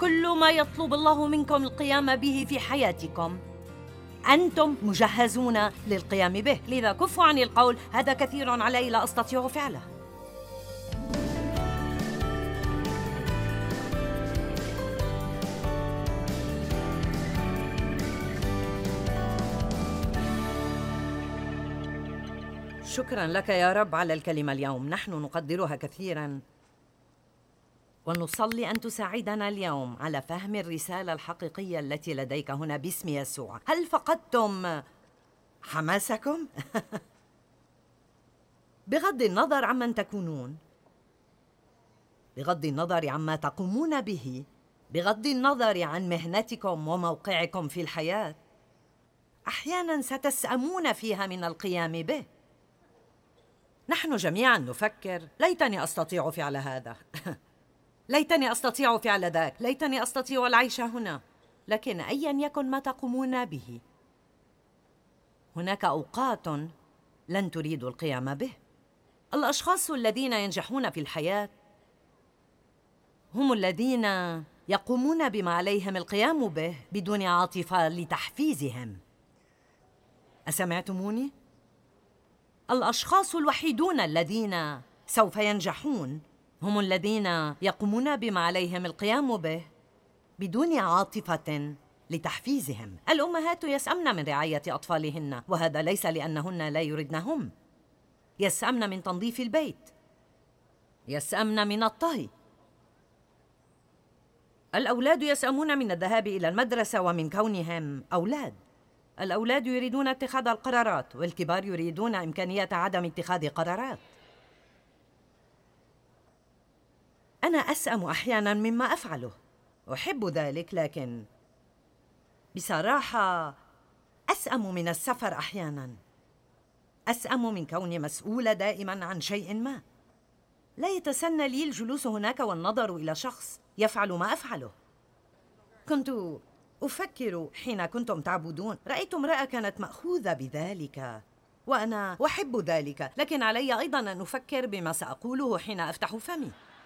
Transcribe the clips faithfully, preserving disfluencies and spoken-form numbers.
كل ما يطلب الله منكم القيام به في حياتكم أنتم مجهزون للقيام به، لذا كفوا عن القول هذا كثير علي لا أستطيع فعله. شكراً لك يا رب على الكلمة اليوم، نحن نقدرها كثيراً، ونصلي أن تساعدنا اليوم على فهم الرسالة الحقيقية التي لديك هنا باسم يسوع. هل فقدتم حماسكم؟ بغض النظر عمن تكونون، بغض النظر عما تقومون به، بغض النظر عن مهنتكم وموقعكم في الحياة، أحياناً ستسأمون فيها من القيام به. نحن جميعاً نفكر ليتني أستطيع فعل هذا، ليتني أستطيع فعل ذاك، ليتني أستطيع العيش هنا. لكن أياً يكن ما تقومون به، هناك أوقات لن تريدوا القيام به. الأشخاص الذين ينجحون في الحياة هم الذين يقومون بما عليهم القيام به بدون عاطفة لتحفيزهم. أسمعتموني؟ الأشخاص الوحيدون الذين سوف ينجحون هم الذين يقومون بما عليهم القيام به بدون عاطفة لتحفيزهم. الأمهات يسأمن من رعاية أطفالهن، وهذا ليس لأنهن لا يردنهم. يسأمن من تنظيف البيت، يسأمن من الطهي. الأولاد يسأمون من الذهاب إلى المدرسة ومن كونهم أولاد. الأولاد يريدون اتخاذ القرارات، والكبار يريدون إمكانية عدم اتخاذ قرارات. أنا أسأم أحياناً مما أفعله، أحب ذلك، لكن بصراحة أسأم من السفر أحياناً. أسأم من كوني مسؤولة دائماً عن شيء ما. لا يتسنى لي الجلوس هناك والنظر إلى شخص يفعل ما أفعله. كنت أفكر حين كنتم تعبدون، رأيت امرأة كانت مأخوذة بذلك، وأنا أحب ذلك، لكن علي أيضاً أن أفكر بما سأقوله حين أفتح فمي.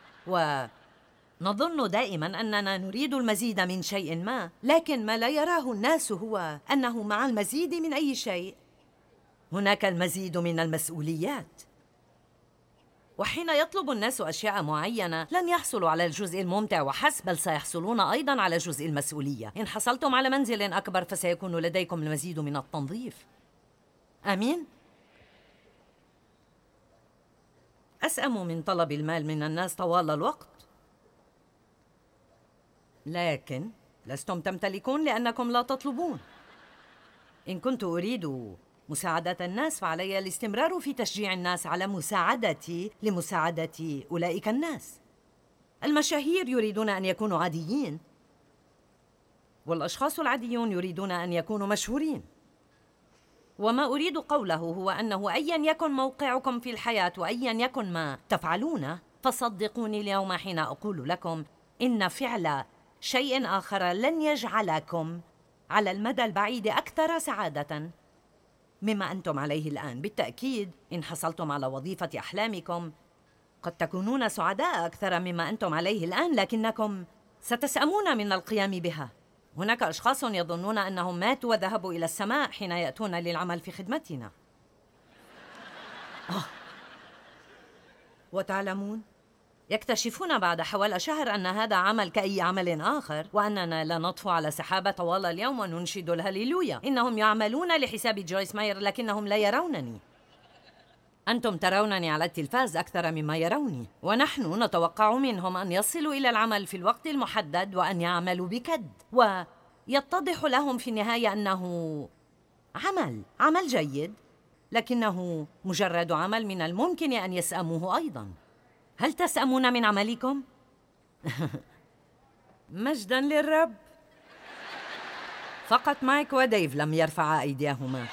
ونظن دائماً أننا نريد المزيد من شيء ما، لكن ما لا يراه الناس هو أنه مع المزيد من أي شيء هناك المزيد من المسؤوليات. وحين يطلب الناس أشياء معينة لن يحصلوا على الجزء الممتع وحسب، بل سيحصلون أيضاً على جزء المسؤولية. إن حصلتم على منزل أكبر فسيكون لديكم المزيد من التنظيف. آمين؟ أسأم من طلب المال من الناس طوال الوقت، لكن لستم تمتلكون لأنكم لا تطلبون. إن كنت أريد مساعدة الناس فعلي الاستمرار في تشجيع الناس على مساعدتي لمساعدة أولئك الناس. المشاهير يريدون أن يكونوا عاديين، والأشخاص العاديون يريدون أن يكونوا مشهورين. وما أريد قوله هو أنه أياً يكن موقعكم في الحياة وأياً يكن ما تفعلون، فصدقوني اليوم حين أقول لكم إن فعل شيء آخر لن يجعلكم على المدى البعيد أكثر سعادة مما أنتم عليه الآن. بالتأكيد إن حصلتم على وظيفة أحلامكم قد تكونون سعداء أكثر مما أنتم عليه الآن، لكنكم ستسأمون من القيام بها. هناك أشخاص يظنون أنهم ماتوا وذهبوا إلى السماء حين يأتون للعمل في خدمتنا. آه. وتعلمون، يكتشفون بعد حوالي شهر أن هذا عمل كأي عمل آخر، وأننا لا نطفو على سحابة طوال اليوم وننشد الهليلويا. إنهم يعملون لحساب جويس ماير لكنهم لا يرونني. أنتم ترونني على التلفاز أكثر مما يروني، ونحن نتوقع منهم أن يصلوا إلى العمل في الوقت المحدد وأن يعملوا بكد، ويتضح لهم في النهاية أنه عمل عمل جيد، لكنه مجرد عمل من الممكن أن يسأموه أيضاً. هل تسأمون من عملكم؟ مجداً للرب. فقط مايك وديف لم يرفعا أيديهما.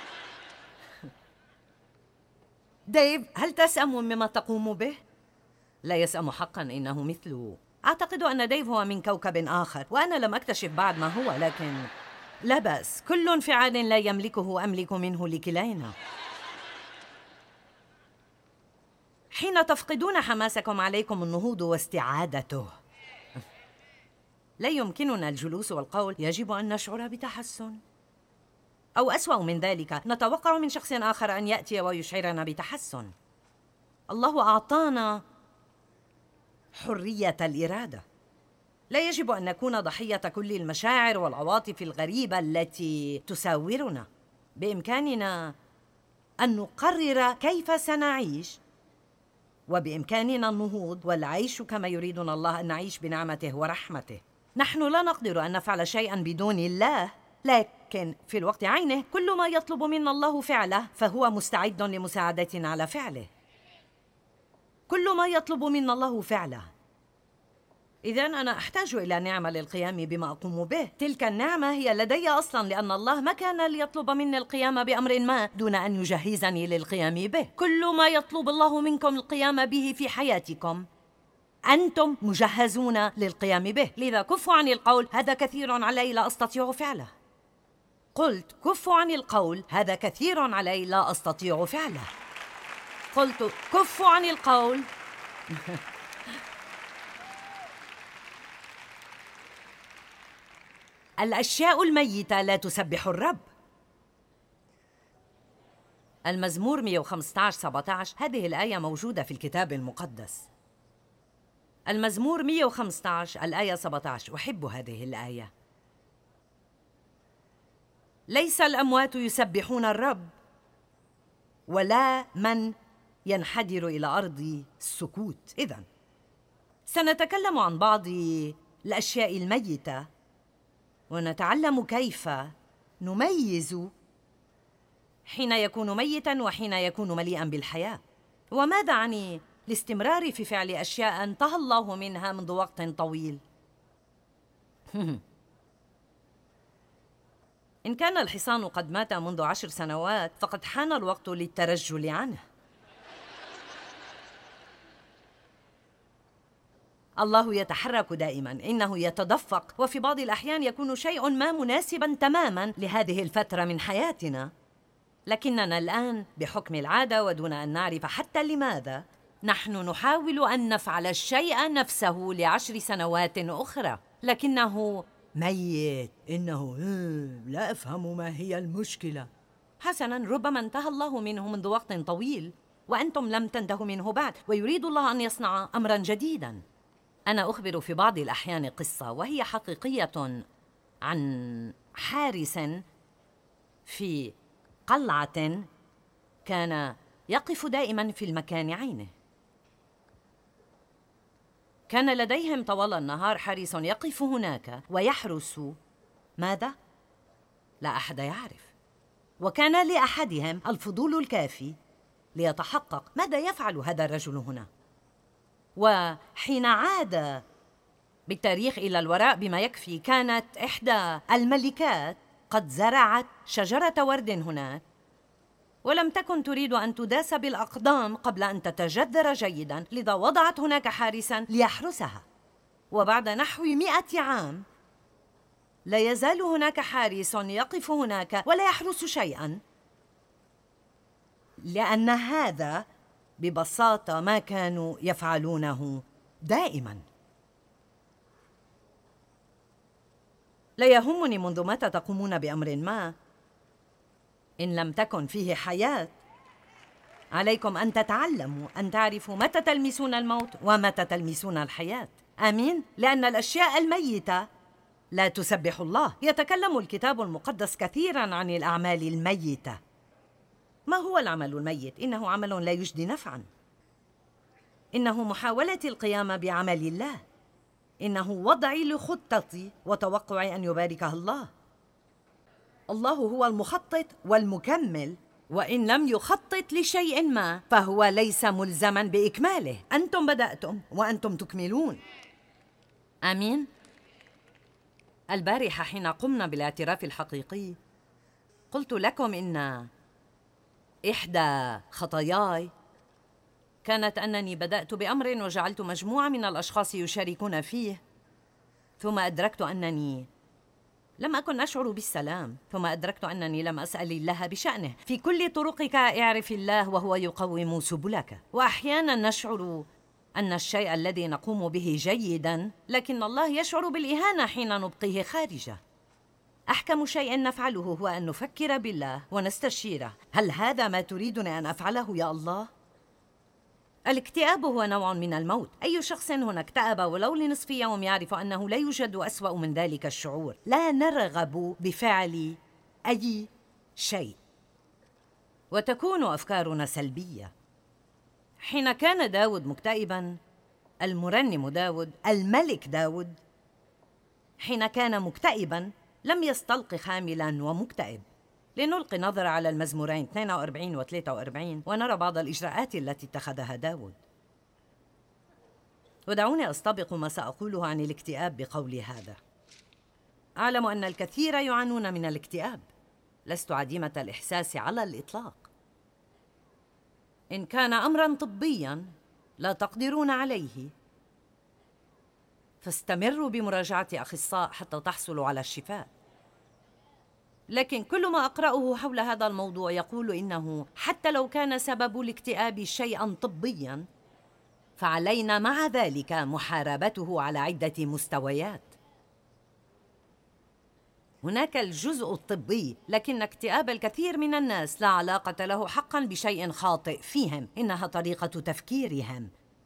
ديف، هل تسأم مما تقوم به؟ لا يسأم حقاً، إنه مثل... أعتقد أن ديف هو من كوكب آخر، وأنا لم أكتشف بعد ما هو، لكن لا بأس، كل انفعال لا يملكه أملك منه لكلينا. حين تفقدون حماسكم عليكم النهوض واستعادته. لا يمكننا الجلوس والقول يجب أن نشعر بتحسن، أو أسوأ من ذلك نتوقع من شخص آخر أن يأتي ويشعرنا بتحسن. الله أعطانا حرية الإرادة. لا يجب أن نكون ضحية كل المشاعر والعواطف الغريبة التي تساورنا. بإمكاننا أن نقرر كيف سنعيش، وبإمكاننا النهوض والعيش كما يريدنا الله أن نعيش بنعمته ورحمته. نحن لا نقدر أن نفعل شيئا بدون الله، لكن في الوقت عينه كل ما يطلب منا الله فعله فهو مستعد لمساعدتنا على فعله. كل ما يطلب منا الله فعله. إذن أنا أحتاج إلى نعمة للقيام بما أقوم به. تلك النعمة هي لدي أصلاً، لأن الله ما كان ليطلب مني القيام بأمر ما دون أن يجهزني للقيام به. كل ما يطلب الله منكم القيام به في حياتكم أنتم مجهزون للقيام به. لذا كفوا عن القول هذا كثير علي لا أستطيع فعله. قلت كفوا عن القول هذا كثير علي لا أستطيع فعله. قلت كفوا عن القول الأشياء الميتة لا تسبح الرب. المزمور مئة وخمسة عشر سبعة عشر، هذه الآية موجودة في الكتاب المقدس. المزمور مئة وخمسة عشر الآية سبعة عشر، أحب هذه الآية. ليس الأموات يسبحون الرب، ولا من ينحدر إلى أرض السكوت. إذن سنتكلم عن بعض الأشياء الميتة، ونتعلم كيف نميز حين يكون ميتاً وحين يكون مليئاً بالحياة. وماذا عن الاستمرار في فعل أشياء انتهى الله منها منذ وقت طويل؟ إن كان الحصان قد مات منذ عشر سنوات فقد حان الوقت للترجل عنه. الله يتحرك دائماً، إنه يتدفق، وفي بعض الأحيان يكون شيء ما مناسباً تماماً لهذه الفترة من حياتنا. لكننا الآن بحكم العادة ودون أن نعرف حتى لماذا نحن نحاول أن نفعل الشيء نفسه لعشر سنوات أخرى، لكنه ميت. إنه لا أفهم ما هي المشكلة. حسناً، ربما انتهى الله منه منذ وقت طويل وأنتم لم تنتهوا منه بعد، ويريد الله أن يصنع أمراً جديداً. أنا أخبر في بعض الأحيان قصة وهي حقيقية عن حارس في قلعة كان يقف دائماً في المكان عينه. كان لديهم طوال النهار حارس يقف هناك ويحرس ماذا؟ لا أحد يعرف. وكان لأحدهم الفضول الكافي ليتحقق ماذا يفعل هذا الرجل هنا. وحين عاد بالتاريخ إلى الوراء بما يكفي، كانت إحدى الملكات قد زرعت شجرة ورد هناك، ولم تكن تريد أن تداس بالأقدام قبل أن تتجذر جيداً، لذا وضعت هناك حارساً ليحرسها. وبعد نحو مئة عام لا يزال هناك حارس يقف هناك ولا يحرس شيئاً، لأن هذا ببساطة ما كانوا يفعلونه دائماً. لا يهمني منذ متى تقومون بأمر ما، إن لم تكن فيه حياة عليكم أن تتعلموا أن تعرفوا متى تلمسون الموت ومتى تلمسون الحياة. آمين؟ لأن الأشياء الميتة لا تسبح الله. يتكلم الكتاب المقدس كثيراً عن الأعمال الميتة. ما هو العمل الميت؟ إنه عمل لا يجدي نفعاً، إنه محاولة القيام بعمل الله، إنه وضعي لخطتي وتوقعي أن يباركها الله. الله هو المخطط والمكمل، وإن لم يخطط لشيء ما فهو ليس ملزماً بإكماله. أنتم بدأتم وأنتم تكملون. آمين؟ البارحة حين قمنا بالاعتراف الحقيقي قلت لكم إن إحدى خطاياي كانت أنني بدأت بأمر وجعلت مجموعة من الأشخاص يشاركون فيه، ثم أدركت أنني لم أكن أشعر بالسلام، ثم أدركت أنني لم أسأل الله بشأنه. في كل طرقك اعرف الله وهو يقوم سبلك. وأحيانا نشعر أن الشيء الذي نقوم به جيداً، لكن الله يشعر بالإهانة حين نبقيه خارجه. أحكم شيء نفعله هو أن نفكر بالله ونستشيره: هل هذا ما تريدني أن أفعله يا الله؟ الاكتئاب هو نوع من الموت. أي شخص هنا اكتئب ولو لنصف يوم يعرف أنه لا يوجد أسوأ من ذلك الشعور. لا نرغب بفعل أي شيء، وتكون أفكارنا سلبية. حين كان داود مكتئباً، المرنم داود، الملك داود، حين كان مكتئباً لم يستلق خاملاً ومكتئب. لنلقي نظرة على المزمورين اثنين وأربعين و ثلاثة وأربعين ونرى بعض الإجراءات التي اتخذها داود. ودعوني أستبق ما سأقوله عن الاكتئاب بقولي هذا: أعلم أن الكثير يعانون من الاكتئاب، لست عديمة الإحساس على الإطلاق. إن كان أمراً طبياً لا تقدرون عليه، فاستمروا بمراجعة أخصائي حتى تحصلوا على الشفاء. لكن كل ما أقرأه حول هذا الموضوع يقول إنه حتى لو كان سبب الاكتئاب شيئاً طبياً، فعلينا مع ذلك محاربته على عدة مستويات. هناك الجزء الطبي، لكن اكتئاب الكثير من الناس لا علاقة له حقاً بشيء خاطئ فيهم، إنها طريقة تفكيرهم.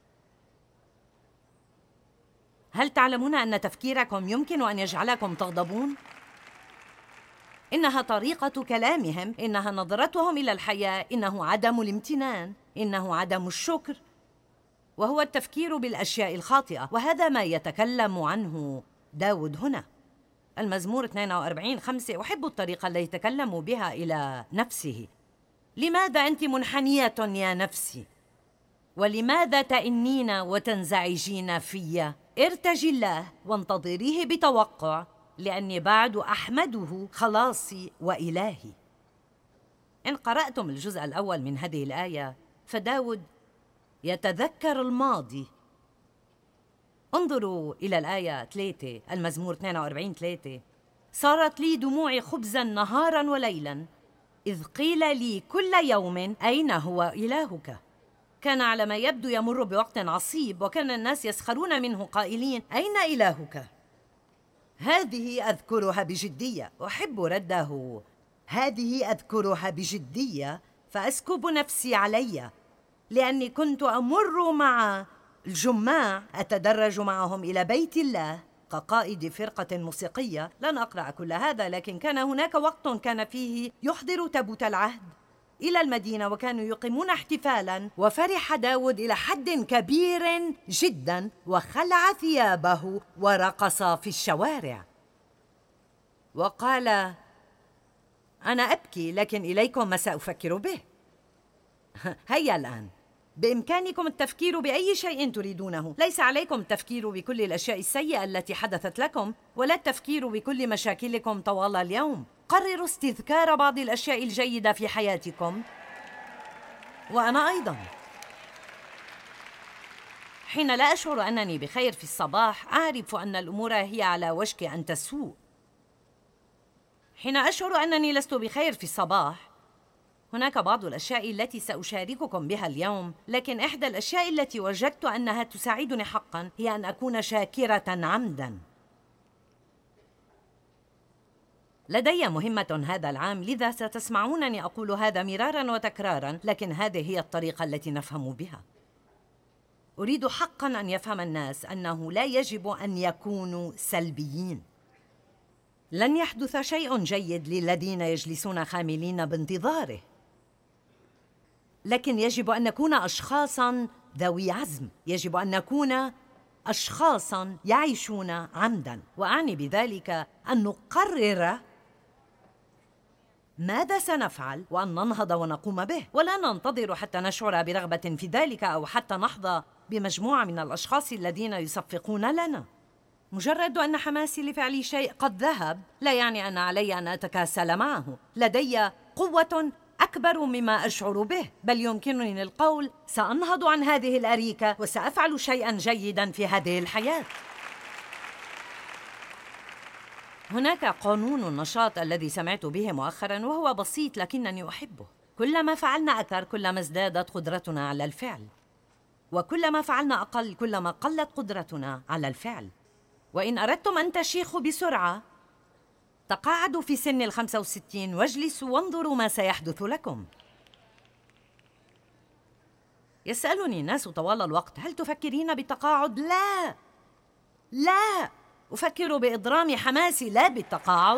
هل تعلمون أن تفكيركم يمكن أن يجعلكم تغضبون؟ إنها طريقة كلامهم، إنها نظرتهم إلى الحياة، إنه عدم الامتنان، إنه عدم الشكر، وهو التفكير بالأشياء الخاطئة. وهذا ما يتكلم عنه داود هنا. المزمور اثنين وأربعين خمسة: أحب الطريقة التي يتكلم بها إلى نفسه. لماذا أنت منحنية يا نفسي؟ ولماذا تئنين وتنزعجين في؟ ارتجي الله وانتظريه بتوقع، لأني بعد أحمده خلاصي وإلهي. إن قرأتم الجزء الأول من هذه الآية فداود يتذكر الماضي. انظروا إلى الآية ثلاثة، المزمور اثنين وأربعين ثلاثة: صارت لي دموعي خبزاً نهاراً وليلاً، إذ قيل لي كل يوم أين هو إلهك؟ كان على ما يبدو يمر بوقت عصيب، وكان الناس يسخرون منه قائلين: أين إلهك؟ هذه أذكرها بجدية. أحب رده: هذه أذكرها بجدية فأسكب نفسي علي، لأني كنت أمر مع الجماع أتدرج معهم إلى بيت الله كقائد فرقة موسيقية. لن أقرأ كل هذا، لكن كان هناك وقت كان فيه يحضر تابوت العهد إلى المدينة وكانوا يقيمون احتفالاً، وفرح داود إلى حد كبير جداً وخلع ثيابه ورقص في الشوارع وقال: أنا أبكي، لكن إليكم ما سأفكر به. هيا الآن بإمكانكم التفكير بأي شيء تريدونه. ليس عليكم التفكير بكل الأشياء السيئة التي حدثت لكم، ولا التفكير بكل مشاكلكم طوال اليوم. قرروا استذكار بعض الأشياء الجيدة في حياتكم، وأنا أيضاً. حين لا أشعر أنني بخير في الصباح، أعرف أن الأمور هي على وشك أن تسوء. حين أشعر أنني لست بخير في الصباح، هناك بعض الأشياء التي سأشارككم بها اليوم، لكن إحدى الأشياء التي وجدت أنها تساعدني حقاً هي أن أكون شاكرة عمداً. لدي مهمة هذا العام، لذا ستسمعونني أقول هذا مراراً وتكراراً، لكن هذه هي الطريقة التي نفهم بها. أريد حقاً أن يفهم الناس أنه لا يجب أن يكونوا سلبيين. لن يحدث شيء جيد للذين يجلسون خاملين بانتظاره، لكن يجب أن نكون أشخاصاً ذوي عزم، يجب أن نكون أشخاصاً يعيشون عمداً. وأعني بذلك أن نقرر ماذا سنفعل وأن ننهض ونقوم به، ولا ننتظر حتى نشعر برغبة في ذلك أو حتى نحظى بمجموعة من الأشخاص الذين يصفقون لنا. مجرد أن حماسي لفعل شيء قد ذهب لا يعني أن علي أن أتكاسل معه. لدي قوة أكبر مما أشعر به، بل يمكنني القول: سأنهض عن هذه الأريكة وسأفعل شيئاً جيداً في هذه الحياة. هناك قانون النشاط الذي سمعت به مؤخراً، وهو بسيط لكنني أحبه: كلما فعلنا أكثر كلما ازدادت قدرتنا على الفعل. وكلما فعلنا أقل كلما قلت قدرتنا على الفعل. وإن أردتم أن تشيخوا بسرعة تقاعدوا في سن الخمسة وستين واجلسوا وانظروا ما سيحدث لكم. يسألني الناس طوال الوقت: هل تفكرين بالتقاعد؟ لا لا، أفكر بإضرام حماسي لا بالتقاعد.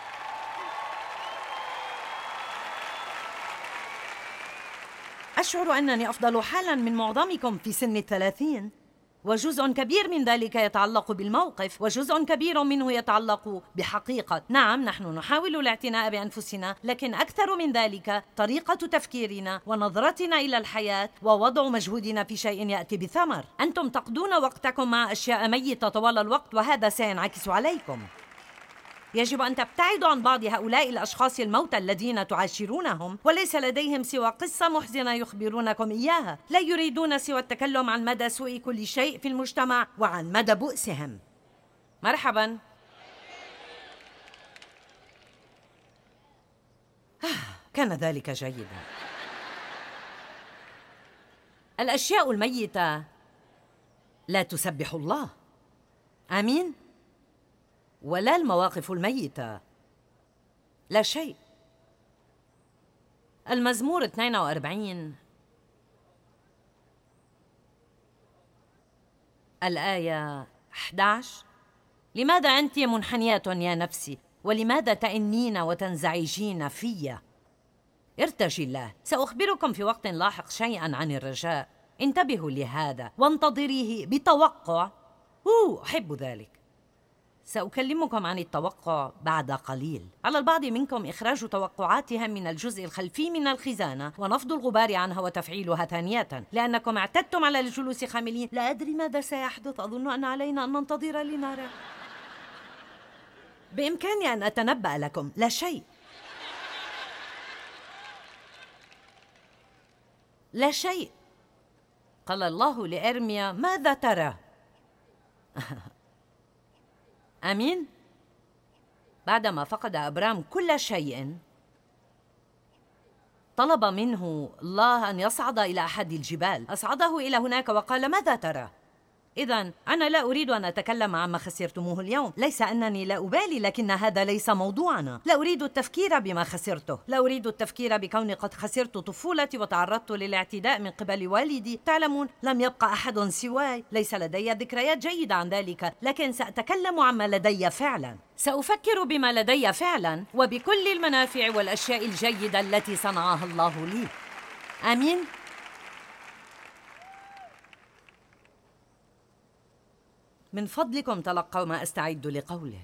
أشعر أنني أفضل حالاً من معظمكم في سن الثلاثين، وجزء كبير من ذلك يتعلق بالموقف، وجزء كبير منه يتعلق بحقيقة. نعم، نحن نحاول الاعتناء بأنفسنا، لكن أكثر من ذلك طريقة تفكيرنا ونظرتنا إلى الحياة ووضع مجهودنا في شيء يأتي بثمر. أنتم تقضون وقتكم مع أشياء ميتة طوال الوقت، وهذا سينعكس عليكم. يجب أن تبتعدوا عن بعض هؤلاء الأشخاص الموتى الذين تعاشرونهم وليس لديهم سوى قصة محزنة يخبرونكم إياها. لا يريدون سوى التكلم عن مدى سوء كل شيء في المجتمع وعن مدى بؤسهم. مرحباً. كان ذلك جيداً. الأشياء الميتة لا تسبح الله، آمين؟ ولا المواقف الميتة، لا شيء. المزمور اثنين وأربعين الآية أحد عشر: لماذا أنت منحنية يا نفسي، ولماذا تئنين وتنزعجين في؟ ارتجي الله. سأخبركم في وقت لاحق شيئاً عن الرجاء، انتبهوا لهذا وانتظريه بتوقع. أوه، أحب ذلك. سأكلمكم عن التوقع بعد قليل. على البعض منكم إخراج توقعاتهم من الجزء الخلفي من الخزانة ونفض الغبار عنها وتفعيلها ثانية، لأنكم اعتدتم على الجلوس خاملين: لا أدري ماذا سيحدث، أظن أن علينا أن ننتظر لنرى. بإمكاني أن أتنبأ لكم، لا شيء. لا شيء. قال الله لإرميا: ماذا ترى؟ آمين؟ بعدما فقد أبرام كل شيء طلب منه الله أن يصعد إلى أحد الجبال، أصعده إلى هناك وقال: ماذا ترى؟ إذن أنا لا أريد أن أتكلم عما خسرتموه اليوم، ليس أنني لا أبالي، لكن هذا ليس موضوعنا. لا أريد التفكير بما خسرته، لا أريد التفكير بكوني قد خسرت طفولتي وتعرضت للاعتداء من قبل والدي. تعلمون، لم يبقى أحد سواي، ليس لدي ذكريات جيدة عن ذلك، لكن سأتكلم عما لدي فعلا. سأفكر بما لدي فعلا وبكل المنافع والأشياء الجيدة التي صنعها الله لي. آمين؟ من فضلكم تلقوا ما أستعد لقوله.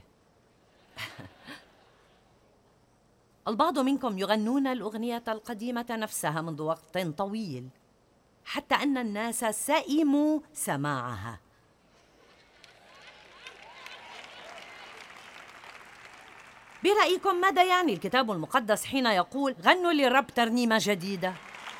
البعض منكم يغنون الأغنية القديمة نفسها منذ وقت طويل، حتى أن الناس سئموا سماعها. برأيكم ماذا يعني الكتاب المقدس حين يقول: غنوا للرب ترنيمة جديدة؟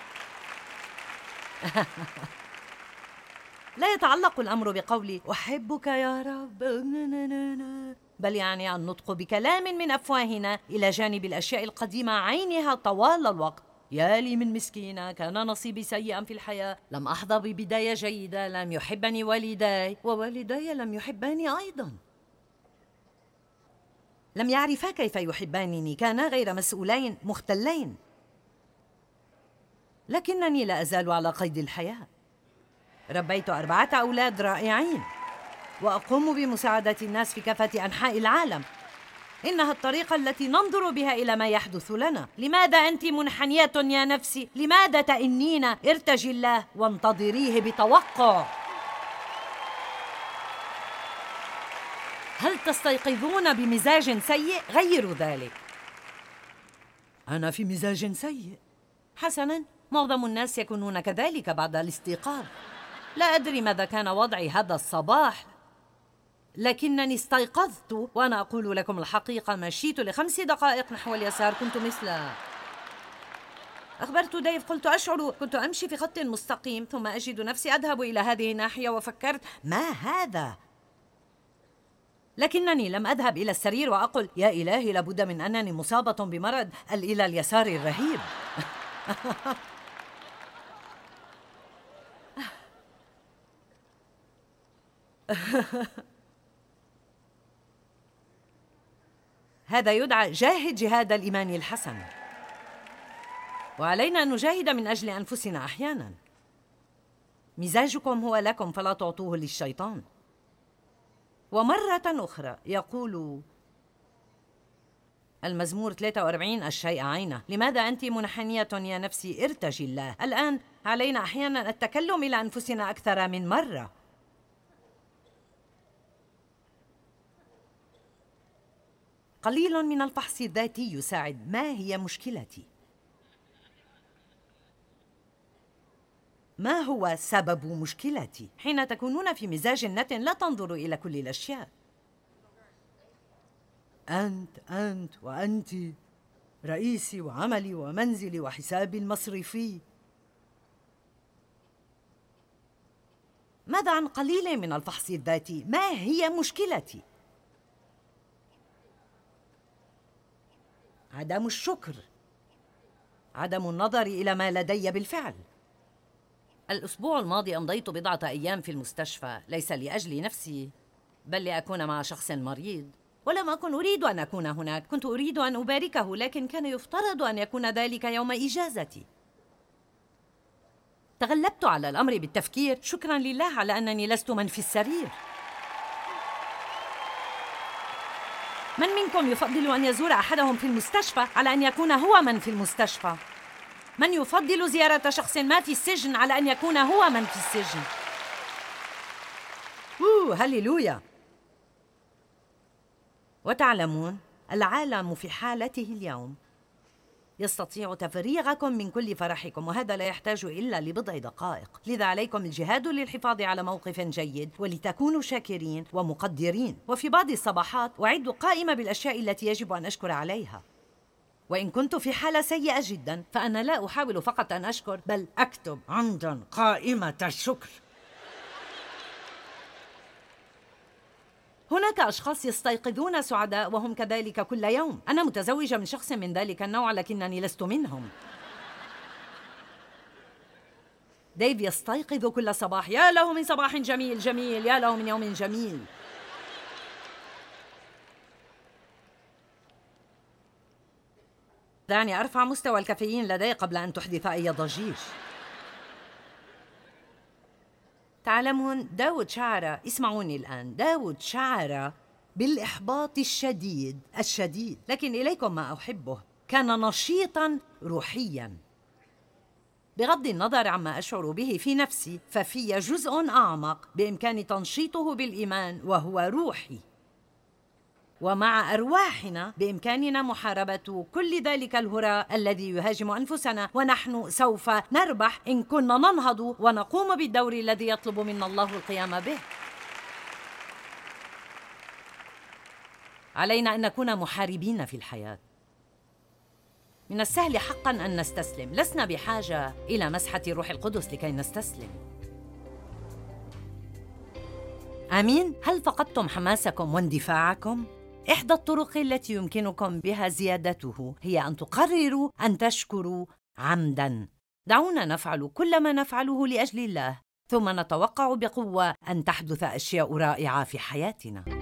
لا يتعلق الأمر بقولي أحبك يا رب، بل يعني النطق بكلام من أفواهنا إلى جانب الأشياء القديمة عينها طوال الوقت. يا لي من مسكينة، كان نصيبي سيئا في الحياة، لم أحظى ببداية جيدة، لم يحبني والداي، ووالداي لم يحباني أيضا، لم يعرفا كيف يحبانني، كانا غير مسؤولين مختلين. لكنني لا أزال على قيد الحياة. ربيت أربعة أولاد رائعين، وأقوم بمساعدة الناس في كافة أنحاء العالم. إنها الطريقة التي ننظر بها إلى ما يحدث لنا. لماذا أنت منحنية يا نفسي؟ لماذا تئنين؟ ارتجي الله وانتظريه بتوقع. هل تستيقظون بمزاج سيء؟ غيروا ذلك. أنا في مزاج سيء. حسناً، معظم الناس يكونون كذلك بعد الاستيقاظ. لا أدري ماذا كان وضعي هذا الصباح، لكنني استيقظت وأنا أقول لكم الحقيقة، مشيت لخمس دقائق نحو اليسار، كنت مثل أخبرت ديف، قلت أشعر كنت أمشي في خط مستقيم، ثم أجد نفسي أذهب إلى هذه الناحية، وفكرت: ما هذا؟ لكنني لم أذهب إلى السرير وأقل: يا إلهي، لابد من أنني مصابة بمرض إلى اليسار الرهيب. هذا يدعى جاهد جهاد الإيمان الحسن، وعلينا أن نجاهد من أجل أنفسنا أحياناً. مزاجكم هو لكم فلا تعطوه للشيطان. ومرة أخرى يقول المزمور ثلاثة وأربعين الشيء عينه: لماذا أنت منحنية يا نفسي؟ ارتجي الله. الآن علينا أحياناً التكلم إلى أنفسنا أكثر من مرة. قليل من الفحص الذاتي يساعد. ما هي مشكلتي؟ ما هو سبب مشكلتي؟ حين تكونون في مزاج نتن لا تنظروا إلى كل الأشياء. أنت أنت وأنت، رئيسي وعملي ومنزلي وحسابي المصرفي. ماذا عن قليل من الفحص الذاتي؟ ما هي مشكلتي؟ عدم الشكر، عدم النظر إلى ما لدي بالفعل. الأسبوع الماضي أمضيت بضعة أيام في المستشفى، ليس لأجل نفسي بل لأكون مع شخص مريض، ولم أكن أريد أن أكون هناك. كنت أريد أن أباركه، لكن كان يفترض أن يكون ذلك يوم إجازتي. تغلبت على الأمر بالتفكير: شكراً لله على أنني لست من في السرير. من منكم يفضل أن يزور أحدهم في المستشفى على أن يكون هو من في المستشفى؟ من يفضل زيارة شخص ما في السجن على أن يكون هو من في السجن؟ أوه هللويا! وتعلمون، العالم في حالته اليوم يستطيع تفريغكم من كل فرحكم، وهذا لا يحتاج إلا لبضع دقائق. لذا عليكم الجهاد للحفاظ على موقف جيد ولتكونوا شاكرين ومقدرين. وفي بعض الصباحات أعد قائمة بالأشياء التي يجب أن أشكر عليها. وإن كنت في حالة سيئة جدا فأنا لا أحاول فقط أن أشكر، بل أكتب عمدا قائمة الشكر. هناك أشخاص يستيقظون سعداء وهم كذلك كل يوم. أنا متزوجة من شخص من ذلك النوع، لكنني لست منهم. ديف يستيقظ كل صباح: يا له من صباح جميل جميل، يا له من يوم جميل. دعني أرفع مستوى الكافيين لدي قبل أن تحدث أي ضجيج. تعلمون، داود شعر، اسمعوني الآن، داود شعر بالإحباط الشديد الشديد، لكن إليكم ما أحبه: كان نشيطاً روحياً. بغض النظر عما أشعر به في نفسي، ففي جزء أعمق بإمكاني تنشيطه بالإيمان وهو روحي. ومع أرواحنا بإمكاننا محاربة كل ذلك الهراء الذي يهاجم أنفسنا، ونحن سوف نربح إن كنا ننهض ونقوم بالدور الذي يطلب منا الله القيام به. علينا أن نكون محاربين في الحياة. من السهل حقاً أن نستسلم، لسنا بحاجة إلى مسحة روح القدس لكي نستسلم. آمين؟ هل فقدتم حماسكم واندفاعكم؟ إحدى الطرق التي يمكنكم بها زيادته هي أن تقرروا أن تشكروا عمداً. دعونا نفعل كل ما نفعله لأجل الله، ثم نتوقع بقوة أن تحدث أشياء رائعة في حياتنا.